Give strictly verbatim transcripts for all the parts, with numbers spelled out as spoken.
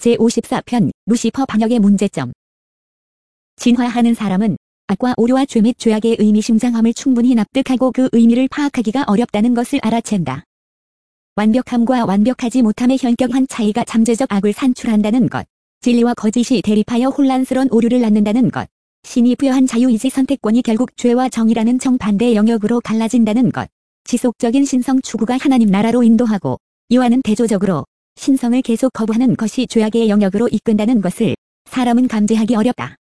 제오십사 편 루시퍼 반역의 문제점. 진화하는 사람은 악과 오류와 죄 및 죄악의 의미심장함을 충분히 납득하고 그 의미를 파악하기가 어렵다는 것을 알아챈다. 완벽함과 완벽하지 못함의 현격한 차이가 잠재적 악을 산출한다는 것, 진리와 거짓이 대립하여 혼란스러운 오류를 낳는다는 것, 신이 부여한 자유의지 선택권이 결국 죄와 정의라는 정반대의 영역으로 갈라진다는 것, 지속적인 신성 추구가 하나님 나라로 인도하고 이와는 대조적으로 신성을 계속 거부하는 것이 죄악의 영역으로 이끈다는 것을 사람은 감지하기 어렵다.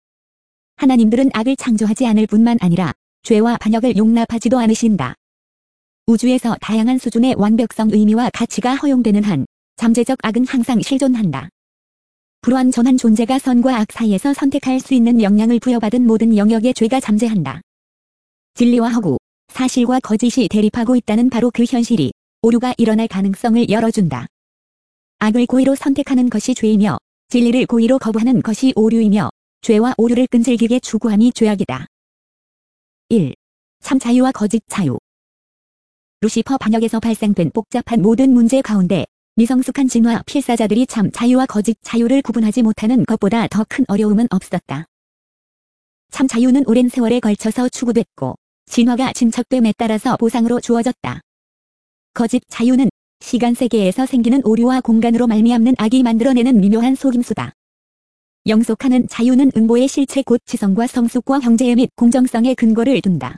하나님들은 악을 창조하지 않을 뿐만 아니라 죄와 반역을 용납하지도 않으신다. 우주에서 다양한 수준의 완벽성 의미와 가치가 허용되는 한 잠재적 악은 항상 실존한다. 불완전한 존재가 선과 악 사이에서 선택할 수 있는 역량을 부여받은 모든 영역의 죄가 잠재한다. 진리와 허구, 사실과 거짓이 대립하고 있다는 바로 그 현실이 오류가 일어날 가능성을 열어준다. 악을 고의로 선택하는 것이 죄이며 진리를 고의로 거부하는 것이 오류이며 죄와 오류를 끈질기게 추구함이 죄악이다. 일. 참 자유와 거짓 자유. 루시퍼 반역에서 발생된 복잡한 모든 문제 가운데 미성숙한 진화 필사자들이 참 자유와 거짓 자유를 구분하지 못하는 것보다 더 큰 어려움은 없었다. 참 자유는 오랜 세월에 걸쳐서 추구됐고 진화가 진척됨에 따라서 보상으로 주어졌다. 거짓 자유는 시간 세계에서 생기는 오류와 공간으로 말미암는 악이 만들어내는 미묘한 속임수다. 영속하는 자유는 응보의 실체 곧 지성과 성숙과 형제의 및 공정성의 근거를 둔다.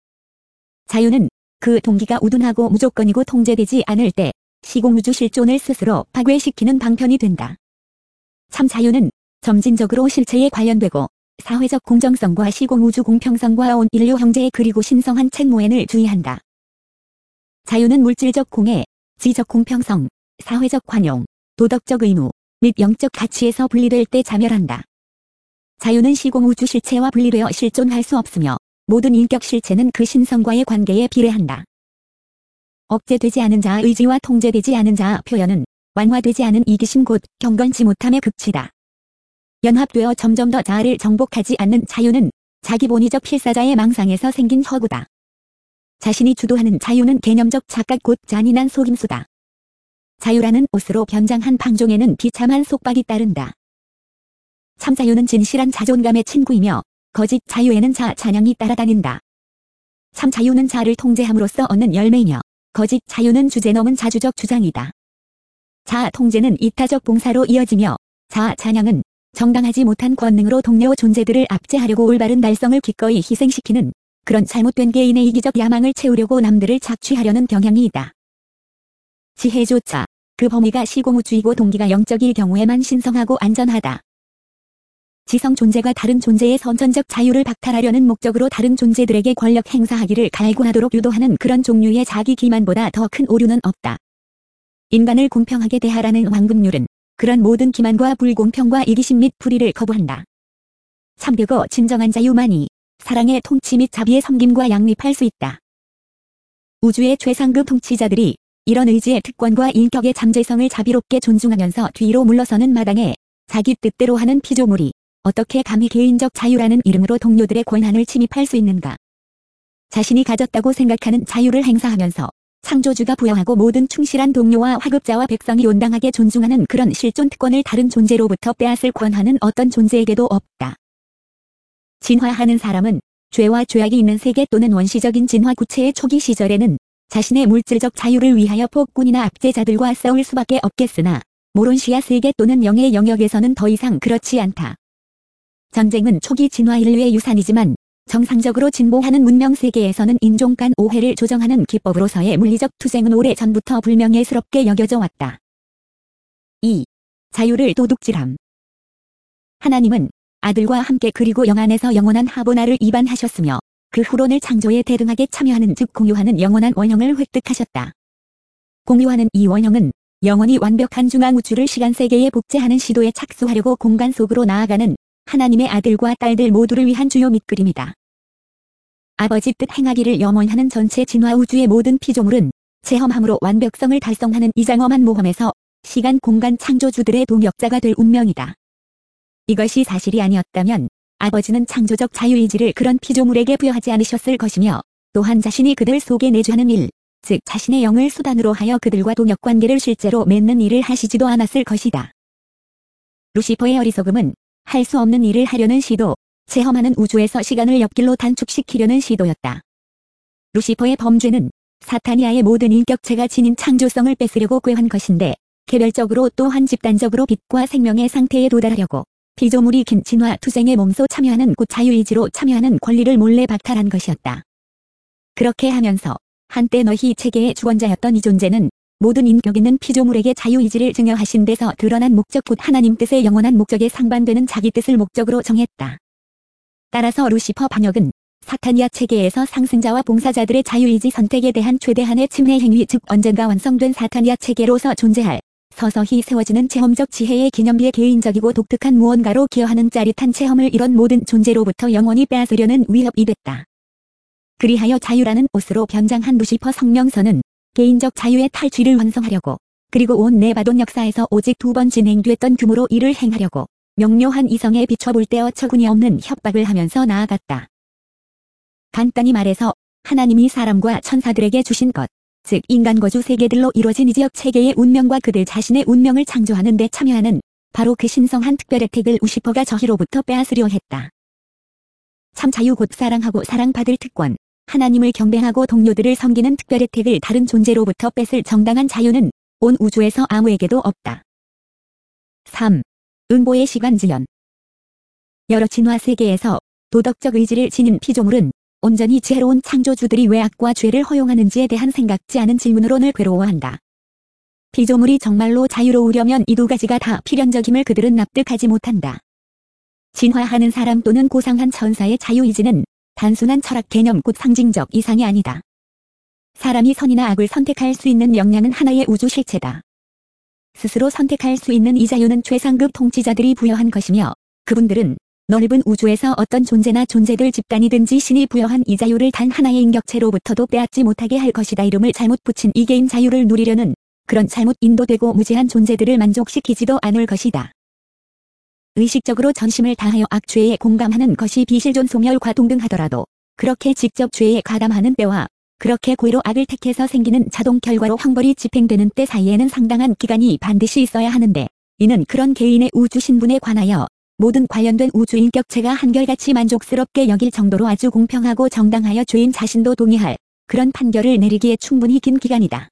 자유는 그 동기가 우둔하고 무조건이고 통제되지 않을 때 시공우주 실존을 스스로 파괴시키는 방편이 된다. 참 자유는 점진적으로 실체에 관련되고 사회적 공정성과 시공우주 공평성과 온 인류 형제 그리고 신성한 책무엔을 주의한다. 자유는 물질적 공해, 지적 공평성, 사회적 관용, 도덕적 의무, 및 영적 가치에서 분리될 때 자멸한다. 자유는 시공우주 실체와 분리되어 실존할 수 없으며 모든 인격 실체는 그 신성과의 관계에 비례한다. 억제되지 않은 자아 의지와 통제되지 않은 자아 표현은 완화되지 않은 이기심 곧 경건치 못함의 극치다. 연합되어 점점 더 자아를 정복하지 않는 자유는 자기 본의적 필사자의 망상에서 생긴 허구다. 자신이 주도하는 자유는 개념적 착각 곧 잔인한 속임수다. 자유라는 옷으로 변장한 방종에는 비참한 속박이 따른다. 참 자유는 진실한 자존감의 친구이며 거짓 자유에는 자아 찬양이 따라다닌다. 참 자유는 자아를 통제함으로써 얻는 열매이며 거짓 자유는 주제 넘은 자주적 주장이다. 자아 통제는 이타적 봉사로 이어지며 자아 찬양은 정당하지 못한 권능으로 동료 존재들을 압제하려고 올바른 달성을 기꺼이 희생시키는 그런 잘못된 개인의 이기적 야망을 채우려고 남들을 착취하려는 경향이 있다. 지혜조차 그 범위가 시공우주이고 동기가 영적일 경우에만 신성하고 안전하다. 지성 존재가 다른 존재의 선천적 자유를 박탈하려는 목적으로 다른 존재들에게 권력 행사하기를 갈구하도록 유도하는 그런 종류의 자기 기만보다 더 큰 오류는 없다. 인간을 공평하게 대하라는 황금률은 그런 모든 기만과 불공평과 이기심 및 불의를 거부한다. 참되고 진정한 자유만이 사랑의 통치 및 자비의 섬김과 양립할 수 있다. 우주의 최상급 통치자들이 이런 의지의 특권과 인격의 잠재성을 자비롭게 존중하면서 뒤로 물러서는 마당에 자기 뜻대로 하는 피조물이 어떻게 감히 개인적 자유라는 이름으로 동료들의 권한을 침입할 수 있는가. 자신이 가졌다고 생각하는 자유를 행사하면서 창조주가 부여하고 모든 충실한 동료와 화급자와 백성이 온당하게 존중하는 그런 실존 특권을 다른 존재로부터 빼앗을 권한은 어떤 존재에게도 없다. 진화하는 사람은 죄와 죄악이 있는 세계 또는 원시적인 진화 구체의 초기 시절에는 자신의 물질적 자유를 위하여 폭군이나 압제자들과 싸울 수밖에 없겠으나 모론시아 세계 또는 영의 영역에서는 더 이상 그렇지 않다. 전쟁은 초기 진화 인류의 유산이지만 정상적으로 진보하는 문명 세계에서는 인종 간 오해를 조정하는 기법으로서의 물리적 투쟁은 오래 전부터 불명예스럽게 여겨져 왔다. 이. 자유를 도둑질함. 하나님은 아들과 함께 그리고 영 안에서 영원한 하보나를 입안하셨으며 그 후론을 창조에 대등하게 참여하는 즉 공유하는 영원한 원형을 획득하셨다. 공유하는 이 원형은 영원히 완벽한 중앙우주를 시간세계에 복제하는 시도에 착수하려고 공간 속으로 나아가는 하나님의 아들과 딸들 모두를 위한 주요 밑그림이다. 아버지 뜻 행하기를 염원하는 전체 진화우주의 모든 피조물은 체험함으로 완벽성을 달성하는 이 장엄한 모험에서 시간 공간 창조주들의 동역자가 될 운명이다. 이것이 사실이 아니었다면 아버지는 창조적 자유의지를 그런 피조물에게 부여하지 않으셨을 것이며 또한 자신이 그들 속에 내주하는 일, 즉 자신의 영을 수단으로 하여 그들과 동역관계를 실제로 맺는 일을 하시지도 않았을 것이다. 루시퍼의 어리석음은 할 수 없는 일을 하려는 시도, 체험하는 우주에서 시간을 옆길로 단축시키려는 시도였다. 루시퍼의 범죄는 사타니아의 모든 인격체가 지닌 창조성을 뺏으려고 꾀한 것인데, 개별적으로 또한 집단적으로 빛과 생명의 상태에 도달하려고 피조물이 긴 진화 투쟁의 몸소 참여하는 곧 자유의지로 참여하는 권리를 몰래 박탈한 것이었다. 그렇게 하면서 한때 너희 체계의 주권자였던 이 존재는 모든 인격 있는 피조물에게 자유의지를 증여하신 데서 드러난 목적 곧 하나님 뜻의 영원한 목적에 상반되는 자기 뜻을 목적으로 정했다. 따라서 루시퍼 반역은 사타니아 체계에서 상승자와 봉사자들의 자유의지 선택에 대한 최대한의 침해 행위 즉 언젠가 완성된 사타니아 체계로서 존재할 서서히 세워지는 체험적 지혜의 기념비의 개인적이고 독특한 무언가로 기여하는 짜릿한 체험을 이런 모든 존재로부터 영원히 빼앗으려는 위협이 됐다. 그리하여 자유라는 옷으로 변장한 루시퍼 성명서는 개인적 자유의 탈취를 완성하려고 그리고 온 네바돈 역사에서 오직 두 번 진행됐던 규모로 이를 행하려고 명료한 이성에 비춰볼 때 어처구니 없는 협박을 하면서 나아갔다. 간단히 말해서 하나님이 사람과 천사들에게 주신 것, 즉 인간 거주 세계들로 이루어진 이 지역 체계의 운명과 그들 자신의 운명을 창조하는 데 참여하는 바로 그 신성한 특별 혜택을 루시퍼가 저희로부터 빼앗으려 했다. 참 자유 곧 사랑하고 사랑받을 특권, 하나님을 경배하고 동료들을 섬기는 특별 혜택을 다른 존재로부터 뺏을 정당한 자유는 온 우주에서 아무에게도 없다. 삼. 응보의 시간지연. 여러 진화 세계에서 도덕적 의지를 지닌 피조물은 온전히 지혜로운 창조주들이 왜 악과 죄를 허용하는지에 대한 생각지 않은 질문으로 늘 괴로워한다. 피조물이 정말로 자유로우려면 이 두 가지가 다 필연적임을 그들은 납득하지 못한다. 진화하는 사람 또는 고상한 천사의 자유의지는 단순한 철학 개념 곧 상징적 이상이 아니다. 사람이 선이나 악을 선택할 수 있는 역량은 하나의 우주 실체다. 스스로 선택할 수 있는 이 자유는 최상급 통치자들이 부여한 것이며 그분들은 넓은 우주에서 어떤 존재나 존재들 집단이든지 신이 부여한 이 자유를 단 하나의 인격체로부터도 빼앗지 못하게 할 것이다. 이름을 잘못 붙인 이 개인 자유를 누리려는 그런 잘못 인도되고 무지한 존재들을 만족시키지도 않을 것이다. 의식적으로 전심을 다하여 악죄에 공감하는 것이 비실존 소멸과 동등하더라도 그렇게 직접 죄에 가담하는 때와 그렇게 고의로 악을 택해서 생기는 자동 결과로 형벌이 집행되는 때 사이에는 상당한 기간이 반드시 있어야 하는데 이는 그런 개인의 우주 신분에 관하여 모든 관련된 우주 인격체가 한결같이 만족스럽게 여길 정도로 아주 공평하고 정당하여 죄인 자신도 동의할 그런 판결을 내리기에 충분히 긴 기간이다.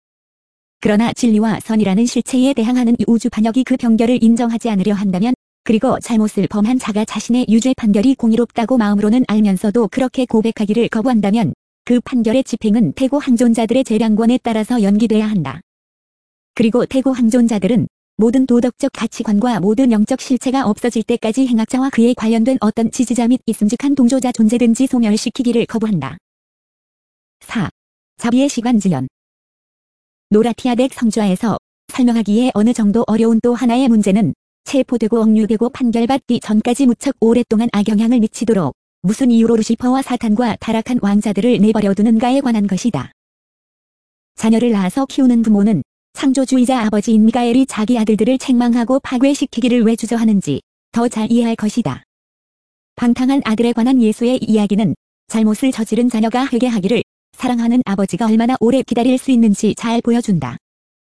그러나 진리와 선이라는 실체에 대항하는 이 우주 반역이 그 경결을 인정하지 않으려 한다면 그리고 잘못을 범한 자가 자신의 유죄 판결이 공의롭다고 마음으로는 알면서도 그렇게 고백하기를 거부한다면 그 판결의 집행은 태고 항존자들의 재량권에 따라서 연기돼야 한다. 그리고 태고 항존자들은 모든 도덕적 가치관과 모든 영적 실체가 없어질 때까지 행악자와 그에 관련된 어떤 지지자 및 있음직한 동조자 존재든지 소멸시키기를 거부한다. 사. 자비의 시간지연. 노라티아덱 성좌에서 설명하기에 어느 정도 어려운 또 하나의 문제는 체포되고 억류되고 판결받기 전까지 무척 오랫동안 악영향을 미치도록 무슨 이유로 루시퍼와 사탄과 타락한 왕자들을 내버려두는가에 관한 것이다. 자녀를 낳아서 키우는 부모는 창조주의자 아버지인 미가엘이 자기 아들들을 책망하고 파괴시키기를 왜 주저하는지 더 잘 이해할 것이다. 방탕한 아들에 관한 예수의 이야기는 잘못을 저지른 자녀가 회개하기를 사랑하는 아버지가 얼마나 오래 기다릴 수 있는지 잘 보여준다.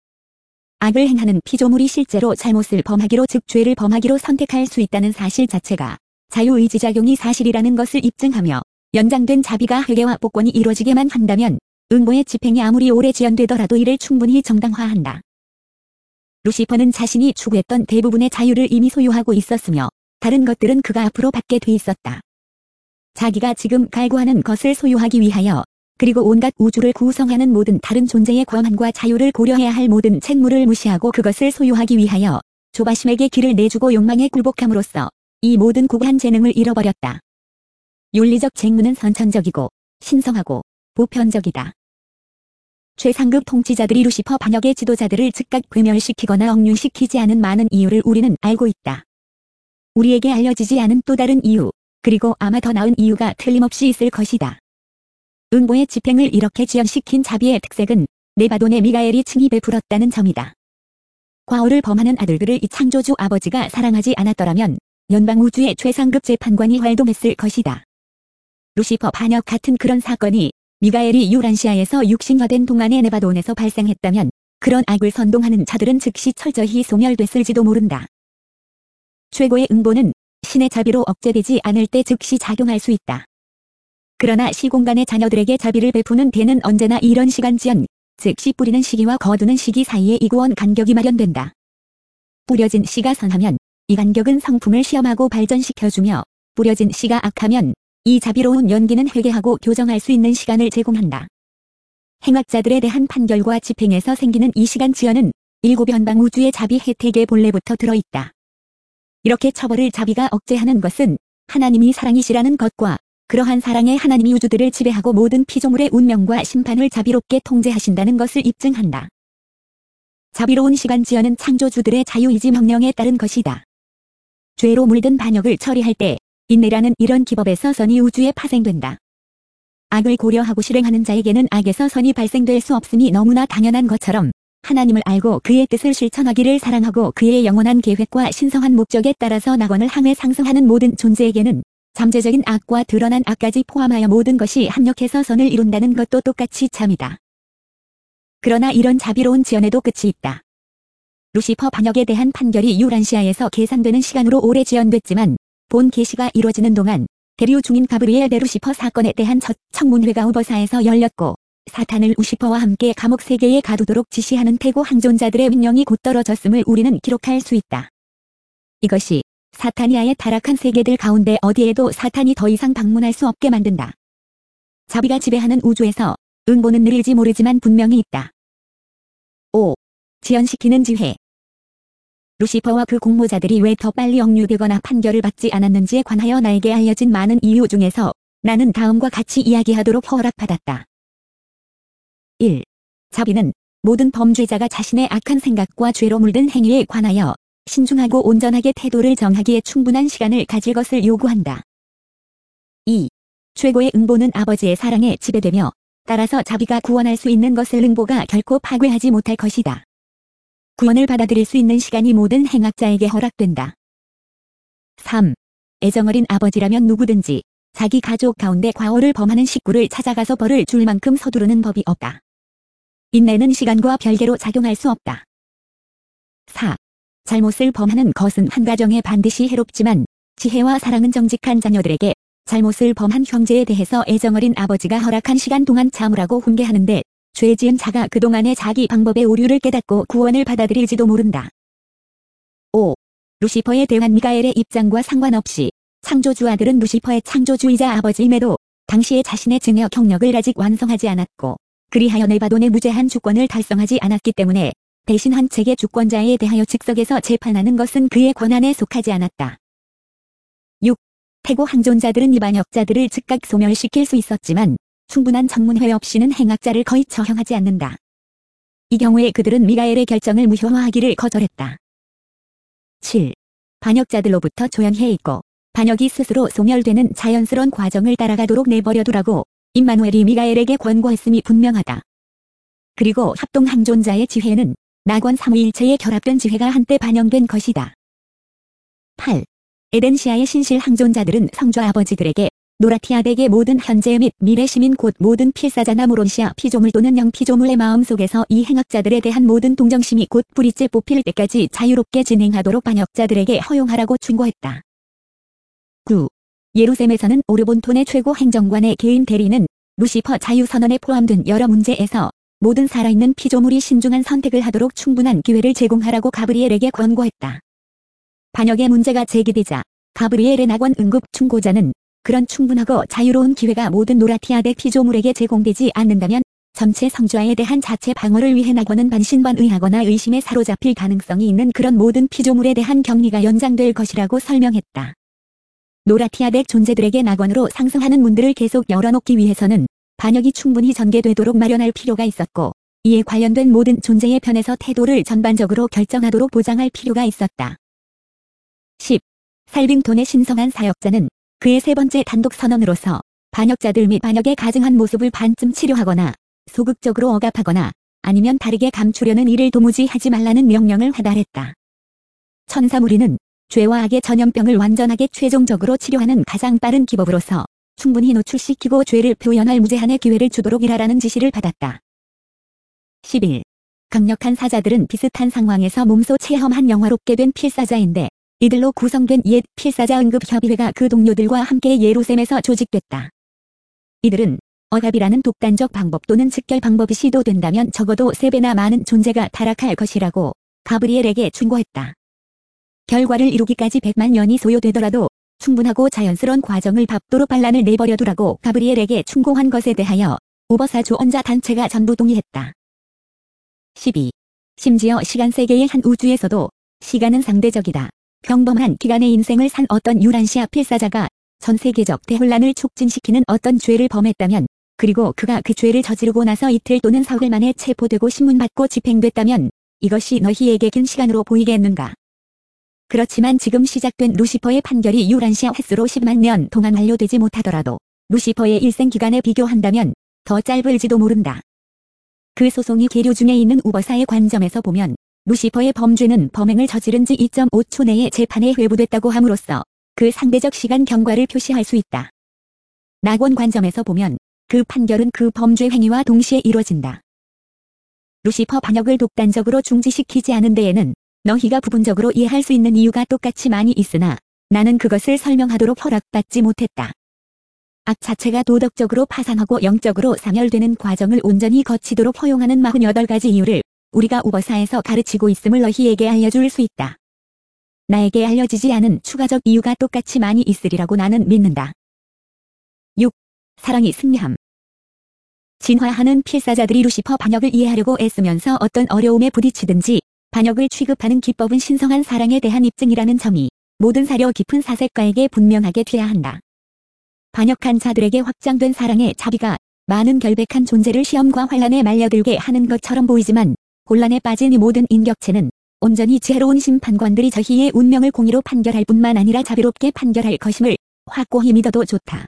악을 행하는 피조물이 실제로 잘못을 범하기로 즉 죄를 범하기로 선택할 수 있다는 사실 자체가 자유의지작용이 사실이라는 것을 입증하며 연장된 자비가 회개와 복권이 이루어지게만 한다면 응보의 집행이 아무리 오래 지연되더라도 이를 충분히 정당화한다. 루시퍼는 자신이 추구했던 대부분의 자유를 이미 소유하고 있었으며 다른 것들은 그가 앞으로 받게 돼 있었다. 자기가 지금 갈구하는 것을 소유하기 위하여 그리고 온갖 우주를 구성하는 모든 다른 존재의 권한과 자유를 고려해야 할 모든 책무를 무시하고 그것을 소유하기 위하여 조바심에게 길을 내주고 욕망에 굴복함으로써 이 모든 고귀한 재능을 잃어버렸다. 윤리적 책무는 선천적이고 신성하고 보편적이다. 최상급 통치자들이 루시퍼 반역의 지도자들을 즉각 괴멸시키거나 억류시키지 않은 많은 이유를 우리는 알고 있다. 우리에게 알려지지 않은 또 다른 이유, 그리고 아마 더 나은 이유가 틀림없이 있을 것이다. 응보의 집행을 이렇게 지연시킨 자비의 특색은 네바돈의 미가엘이 칭히 베풀었다는 점이다. 과오를 범하는 아들들을 이 창조주 아버지가 사랑하지 않았더라면 연방우주의 최상급 재판관이 활동했을 것이다. 루시퍼 반역 같은 그런 사건이 미가엘이 유란시아에서 육신화된 동안의 네바돈에서 발생했다면 그런 악을 선동하는 자들은 즉시 철저히 소멸됐을지도 모른다. 최고의 응보는 신의 자비로 억제되지 않을 때 즉시 작용할 수 있다. 그러나 시공간의 자녀들에게 자비를 베푸는 때는 언제나 이런 시간지연, 즉 씨 뿌리는 시기와 거두는 시기 사이에 이구원 간격이 마련된다. 뿌려진 씨가 선하면 이 간격은 성품을 시험하고 발전시켜주며 뿌려진 씨가 악하면 이 자비로운 연기는 회개하고 교정할 수 있는 시간을 제공한다. 행악자들에 대한 판결과 집행에서 생기는 이 시간 지연은 일곱 연방 우주의 자비 혜택의 본래부터 들어있다. 이렇게 처벌을 자비가 억제하는 것은 하나님이 사랑이시라는 것과 그러한 사랑의 하나님이 우주들을 지배하고 모든 피조물의 운명과 심판을 자비롭게 통제하신다는 것을 입증한다. 자비로운 시간 지연은 창조주들의 자유의지 명령에 따른 것이다. 죄로 물든 반역을 처리할 때 인내라는 이런 기법에서 선이 우주에 파생된다. 악을 고려하고 실행하는 자에게는 악에서 선이 발생될 수 없음이 너무나 당연한 것처럼 하나님을 알고 그의 뜻을 실천하기를 사랑하고 그의 영원한 계획과 신성한 목적에 따라서 낙원을 향해 상승하는 모든 존재에게는 잠재적인 악과 드러난 악까지 포함하여 모든 것이 합력해서 선을 이룬다는 것도 똑같이 참이다. 그러나 이런 자비로운 지연에도 끝이 있다. 루시퍼 반역에 대한 판결이 유란시아에서 계산되는 시간으로 오래 지연됐지만 본 계시가 이루어지는 동안 대류 중인 가브리엘 대 루시퍼 사건에 대한 첫 청문회가 우버사에서 열렸고 사탄을 루시퍼와 함께 감옥 세계에 가두도록 지시하는 태고 항존자들의 명령이 곧 떨어졌음을 우리는 기록할 수 있다. 이것이 사탄이 아예 타락한 세계들 가운데 어디에도 사탄이 더 이상 방문할 수 없게 만든다. 자비가 지배하는 우주에서 응보는 느릴지 모르지만 분명히 있다. 오. 지연시키는 지혜. 루시퍼와 그 공모자들이 왜 더 빨리 억류되거나 판결을 받지 않았는지에 관하여 나에게 알려진 많은 이유 중에서 나는 다음과 같이 이야기하도록 허락받았다. 일. 자비는 모든 범죄자가 자신의 악한 생각과 죄로 물든 행위에 관하여 신중하고 온전하게 태도를 정하기에 충분한 시간을 가질 것을 요구한다. 이. 최고의 응보는 아버지의 사랑에 지배되며 따라서 자비가 구원할 수 있는 것을 응보가 결코 파괴하지 못할 것이다. 구원을 받아들일 수 있는 시간이 모든 행악자에게 허락된다. 삼. 애정어린 아버지라면 누구든지 자기 가족 가운데 과오를 범하는 식구를 찾아가서 벌을 줄 만큼 서두르는 법이 없다. 인내는 시간과 별개로 작용할 수 없다. 사. 잘못을 범하는 것은 한 가정에 반드시 해롭지만 지혜와 사랑은 정직한 자녀들에게 잘못을 범한 형제에 대해서 애정어린 아버지가 허락한 시간 동안 참으라고 훈계하는데 죄 지은 자가 그동안의 자기 방법의 오류를 깨닫고 구원을 받아들일지도 모른다. 오. 루시퍼에 대한 미가엘의 입장과 상관없이 창조주 아들은 루시퍼의 창조주이자 아버지임에도 당시에 자신의 증여 경력을 아직 완성하지 않았고 그리하여 네바돈의 무제한 주권을 달성하지 않았기 때문에 대신 한 책의 주권자에 대하여 즉석에서 재판하는 것은 그의 권한에 속하지 않았다. 육. 태고 항존자들은 이 반역자들을 즉각 소멸시킬 수 있었지만 충분한 청문회 없이는 행악자를 거의 처형하지 않는다. 이 경우에 그들은 미가엘의 결정을 무효화하기를 거절했다. 칠. 반역자들로부터 조연해 있고 반역이 스스로 소멸되는 자연스러운 과정을 따라가도록 내버려두라고 임마누엘이 미가엘에게 권고했음이 분명하다. 그리고 합동 항존자의 지혜는 낙원 삼위일체의 결합된 지혜가 한때 반영된 것이다. 팔. 에덴시아의 신실 항존자들은 성좌 아버지들에게 노라티아덱의 모든 현재 및 미래 시민 곧 모든 필사자나 모론시아 피조물 또는 영피조물의 마음속에서 이 행악자들에 대한 모든 동정심이 곧 뿌리째 뽑힐 때까지 자유롭게 진행하도록 반역자들에게 허용하라고 충고했다. 구. 예루셈에서는 오르본톤의 최고 행정관의 개인 대리는 루시퍼 자유선언에 포함된 여러 문제에서 모든 살아있는 피조물이 신중한 선택을 하도록 충분한 기회를 제공하라고 가브리엘에게 권고했다. 반역의 문제가 제기되자 가브리엘의 낙원 응급 충고자는 그런 충분하고 자유로운 기회가 모든 노라티아덱 피조물에게 제공되지 않는다면 전체 성좌에 대한 자체 방어를 위해 낙원은 반신반의하거나 의심에 사로잡힐 가능성이 있는 그런 모든 피조물에 대한 격리가 연장될 것이라고 설명했다. 노라티아덱 존재들에게 낙원으로 상승하는 문들을 계속 열어놓기 위해서는 반역이 충분히 전개되도록 마련할 필요가 있었고 이에 관련된 모든 존재의 편에서 태도를 전반적으로 결정하도록 보장할 필요가 있었다. 십. 살빙톤의 신성한 사역자는 그의 세 번째 단독 선언으로서 반역자들 및 반역에 가증한 모습을 반쯤 치료하거나 소극적으로 억압하거나 아니면 다르게 감추려는 일을 도무지 하지 말라는 명령을 하달했다. 천사무리는 죄와 악의 전염병을 완전하게 최종적으로 치료하는 가장 빠른 기법으로서 충분히 노출시키고 죄를 표현할 무제한의 기회를 주도록 일하라는 지시를 받았다. 십일. 강력한 사자들은 비슷한 상황에서 몸소 체험한 영화롭게 된 필사자인데 이들로 구성된 옛 필사자 응급협의회가 그 동료들과 함께 예루셈에서 조직됐다. 이들은 억압이라는 독단적 방법 또는 즉결 방법이 시도된다면 적어도 세 배나 많은 존재가 타락할 것이라고 가브리엘에게 충고했다. 결과를 이루기까지 백만 년이 소요되더라도 충분하고 자연스러운 과정을 밟도록 반란을 내버려두라고 가브리엘에게 충고한 것에 대하여 오버사 조언자 단체가 전부 동의했다. 십이. 심지어 시간 세계의 한 우주에서도 시간은 상대적이다. 평범한 기간의 인생을 산 어떤 유란시아 필사자가 전 세계적 대혼란을 촉진시키는 어떤 죄를 범했다면, 그리고 그가 그 죄를 저지르고 나서 이틀 또는 사흘 만에 체포되고 신문받고 집행됐다면 이것이 너희에게 긴 시간으로 보이겠는가? 그렇지만 지금 시작된 루시퍼의 판결이 유란시아 횟수로 십만 년 동안 완료되지 못하더라도 루시퍼의 일생 기간에 비교한다면 더 짧을지도 모른다. 그 소송이 계류 중에 있는 우버사의 관점에서 보면 루시퍼의 범죄는 범행을 저지른 지 이 점 오 초 내에 재판에 회부됐다고 함으로써 그 상대적 시간 경과를 표시할 수 있다. 낙원 관점에서 보면 그 판결은 그 범죄 행위와 동시에 이루어진다. 루시퍼 반역을 독단적으로 중지시키지 않은 데에는 너희가 부분적으로 이해할 수 있는 이유가 똑같이 많이 있으나 나는 그것을 설명하도록 허락받지 못했다. 악 자체가 도덕적으로 파산하고 영적으로 사멸되는 과정을 온전히 거치도록 허용하는 사십팔 가지 이유를 우리가 우버사에서 가르치고 있음을 너희에게 알려줄 수 있다. 나에게 알려지지 않은 추가적 이유가 똑같이 많이 있으리라고 나는 믿는다. 육. 사랑이 승리함. 진화하는 필사자들이 루시퍼 반역을 이해하려고 애쓰면서 어떤 어려움에 부딪히든지 반역을 취급하는 기법은 신성한 사랑에 대한 입증이라는 점이 모든 사려 깊은 사색가에게 분명하게 돼야 한다. 반역한 자들에게 확장된 사랑의 자비가 많은 결백한 존재를 시험과 환란에 말려들게 하는 것처럼 보이지만 혼란에 빠진 이 모든 인격체는 온전히 지혜로운 심판관들이 저희의 운명을 공의로 판결할 뿐만 아니라 자비롭게 판결할 것임을 확고히 믿어도 좋다.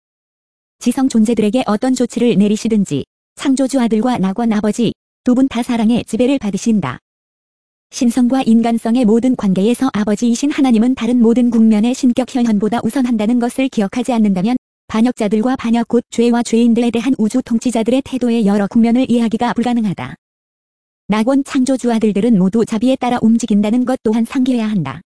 지성 존재들에게 어떤 조치를 내리시든지 창조주 아들과 낙원 아버지 두 분 다 사랑의 지배를 받으신다. 신성과 인간성의 모든 관계에서 아버지이신 하나님은 다른 모든 국면의 신격 현현보다 우선한다는 것을 기억하지 않는다면 반역자들과 반역 곧 죄와 죄인들에 대한 우주 통치자들의 태도의 여러 국면을 이해하기가 불가능하다. 낙원 창조주 아들들은 모두 자비에 따라 움직인다는 것 또한 상기해야 한다.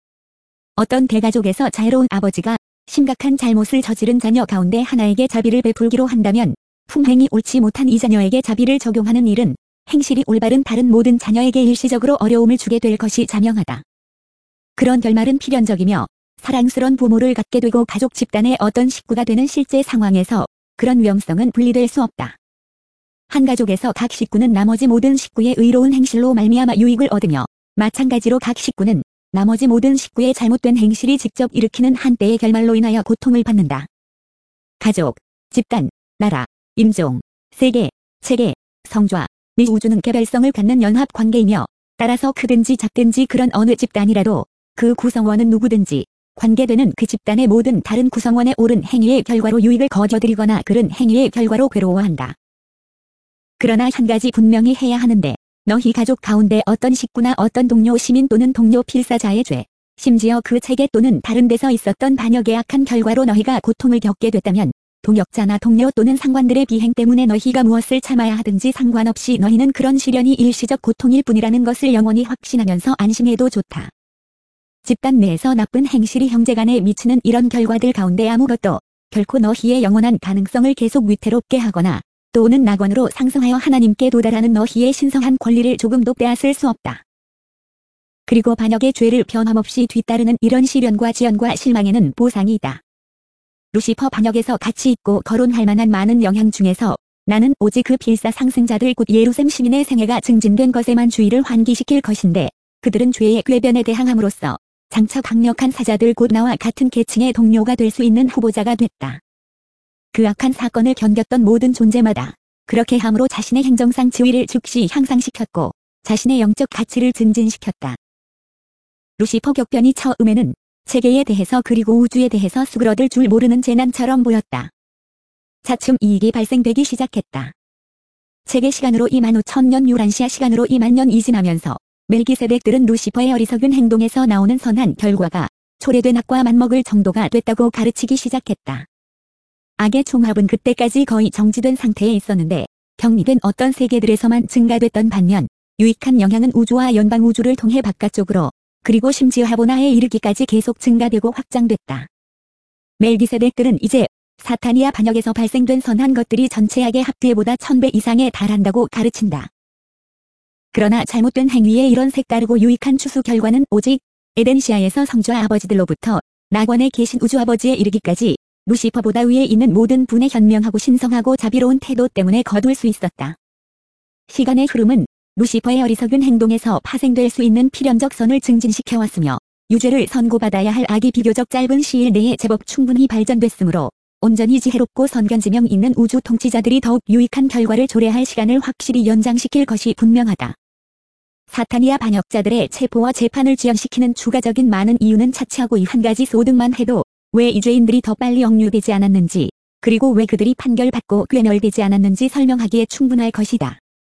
어떤 대가족에서 자애로운 아버지가 심각한 잘못을 저지른 자녀 가운데 하나에게 자비를 베풀기로 한다면 품행이 옳지 못한 이 자녀에게 자비를 적용하는 일은 행실이 올바른 다른 모든 자녀에게 일시적으로 어려움을 주게 될 것이 자명하다. 그런 결말은 필연적이며 사랑스러운 부모를 갖게 되고 가족 집단의 어떤 식구가 되는 실제 상황에서 그런 위험성은 분리될 수 없다. 한 가족에서 각 식구는 나머지 모든 식구의 의로운 행실로 말미암아 유익을 얻으며 마찬가지로 각 식구는 나머지 모든 식구의 잘못된 행실이 직접 일으키는 한때의 결말로 인하여 고통을 받는다. 가족, 집단, 나라, 인종, 세계, 체계, 성좌, 및 우주는 개별성을 갖는 연합관계이며 따라서 크든지 작든지 그런 어느 집단이라도 그 구성원은 누구든지 관계되는 그 집단의 모든 다른 구성원의 옳은 행위의 결과로 유익을 거저들이거나 그런 행위의 결과로 괴로워한다. 그러나 한 가지 분명히 해야 하는데 너희 가족 가운데 어떤 식구나 어떤 동료 시민 또는 동료 필사자의 죄, 심지어 그 체계 또는 다른 데서 있었던 반역의 악한 결과로 너희가 고통을 겪게 됐다면 동역자나 동료 또는 상관들의 비행 때문에 너희가 무엇을 참아야 하든지 상관없이 너희는 그런 시련이 일시적 고통일 뿐이라는 것을 영원히 확신하면서 안심해도 좋다. 집단 내에서 나쁜 행실이 형제간에 미치는 이런 결과들 가운데 아무것도 결코 너희의 영원한 가능성을 계속 위태롭게 하거나 또는 낙원으로 상승하여 하나님께 도달하는 너희의 신성한 권리를 조금도 빼앗을 수 없다. 그리고 반역의 죄를 변함없이 뒤따르는 이런 시련과 지연과 실망에는 보상이 있다. 루시퍼 반역에서 가치 있고 거론할 만한 많은 영향 중에서 나는 오직 그 필사 상승자들 곧 예루셈 시민의 생애가 증진된 것에만 주의를 환기시킬 것인데 그들은 죄의 궤변에 대항함으로써 장차 강력한 사자들 곧 나와 같은 계층의 동료가 될 수 있는 후보자가 됐다. 그 악한 사건을 견뎠던 모든 존재마다 그렇게 함으로 자신의 행정상 지위를 즉시 향상시켰고 자신의 영적 가치를 증진시켰다. 루시퍼 격변이 처음에는 체계에 대해서 그리고 우주에 대해서 수그러들 줄 모르는 재난처럼 보였다. 차츰 이익이 발생되기 시작했다. 체계 시간으로 이만 오천 년 유란시아 시간으로 이만 년이 지나면서 멜기세덱들은 루시퍼의 어리석은 행동에서 나오는 선한 결과가 초래된 악과 맞먹을 정도가 됐다고 가르치기 시작했다. 악의 총합은 그때까지 거의 정지된 상태에 있었는데 격리된 어떤 세계들에서만 증가됐던 반면 유익한 영향은 우주와 연방 우주를 통해 바깥쪽으로 그리고 심지어 하보나에 이르기까지 계속 증가되고 확장됐다. 멜기세덱들은 이제 사타니아 반역에서 발생된 선한 것들이 전체 악의 합계보다 천 배 이상에 달한다고 가르친다. 그러나 잘못된 행위의 이런 색다르고 유익한 추수 결과는 오직 에덴시아에서 성자 아버지들로부터 낙원에 계신 우주 아버지에 이르기까지 루시퍼보다 위에 있는 모든 분의 현명하고 신성하고 자비로운 태도 때문에 거둘 수 있었다. 시간의 흐름은 루시퍼의 어리석은 행동에서 파생될 수 있는 필연적 선을 증진시켜왔으며 유죄를 선고받아야 할 악이 비교적 짧은 시일 내에 제법 충분히 발전됐으므로 온전히 지혜롭고 선견지명 있는 우주 통치자들이 더욱 유익한 결과를 초래할 시간을 확실히 연장시킬 것이 분명하다. 사타니아 반역자들의 체포와 재판을 지연시키는 추가적인 많은 이유는 차치하고 이 한 가지 소득만 해도 왜 이 죄인들이 더 빨리 억류되지 않았는지, 그리고 왜 그들이 판결받고 괴멸되지 않았는지 설명하기에 충분할 것이다.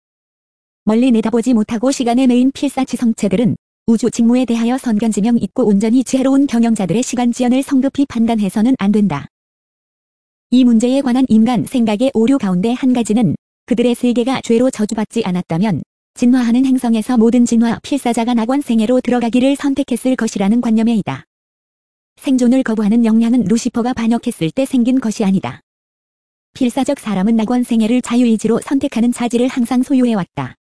멀리 내다보지 못하고 시간에 매인 필사지성체들은 우주 직무에 대하여 선견지명 있고 온전히 지혜로운 경영자들의 시간 지연을 성급히 판단해서는 안 된다. 이 문제에 관한 인간 생각의 오류 가운데 한 가지는 그들의 세계가 죄로 저주받지 않았다면 진화하는 행성에서 모든 진화 필사자가 낙원 생애로 들어가기를 선택했을 것이라는 관념에 있다. 생존을 거부하는 역량은 루시퍼가 반역했을 때 생긴 것이 아니다. 필사적 사람은 낙원 생애를 자유의지로 선택하는 자질을 항상 소유해왔다.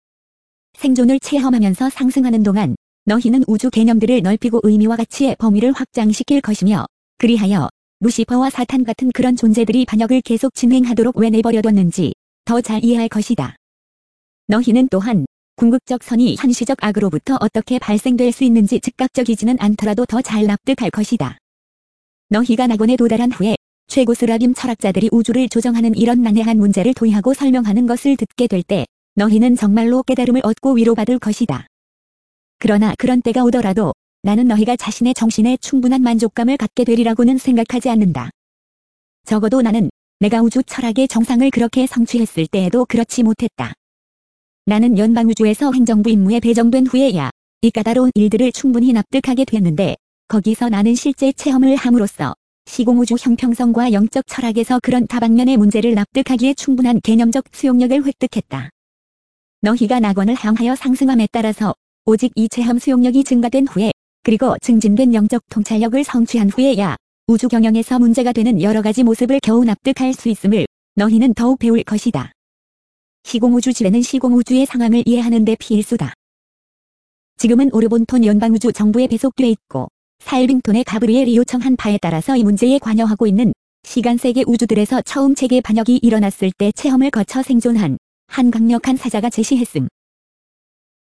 생존을 체험하면서 상승하는 동안 너희는 우주 개념들을 넓히고 의미와 가치의 범위를 확장시킬 것이며 그리하여 루시퍼와 사탄 같은 그런 존재들이 반역을 계속 진행하도록 왜 내버려뒀는지 더 잘 이해할 것이다. 너희는 또한 궁극적 선이 현시적 악으로부터 어떻게 발생될 수 있는지 즉각적이지는 않더라도 더 잘 납득할 것이다. 너희가 낙원에 도달한 후에 최고 스라빔 철학자들이 우주를 조정하는 이런 난해한 문제를 도의하고 설명하는 것을 듣게 될 때 너희는 정말로 깨달음을 얻고 위로받을 것이다. 그러나 그런 때가 오더라도 나는 너희가 자신의 정신에 충분한 만족감을 갖게 되리라고는 생각하지 않는다. 적어도 나는 내가 우주 철학의 정상을 그렇게 성취했을 때에도 그렇지 못했다. 나는 연방우주에서 행정부 임무에 배정된 후에야 이 까다로운 일들을 충분히 납득하게 됐는데 거기서 나는 실제 체험을 함으로써 시공우주 형평성과 영적 철학에서 그런 다방면의 문제를 납득하기에 충분한 개념적 수용력을 획득했다. 너희가 낙원을 향하여 상승함에 따라서 오직 이 체험 수용력이 증가된 후에 그리고 증진된 영적 통찰력을 성취한 후에야 우주 경영에서 문제가 되는 여러 가지 모습을 겨우 납득할 수 있음을 너희는 더욱 배울 것이다. 시공우주 지배는 시공우주의 상황을 이해하는 데 필수다. 지금은 오르본톤 연방우주 정부에 배속돼 있고 살빙톤의 가브리엘이 요청한 바에 따라서 이 문제에 관여하고 있는 시간세계 우주들에서 처음 체계 반역이 일어났을 때 체험을 거쳐 생존한 한 강력한 사자가 제시했음.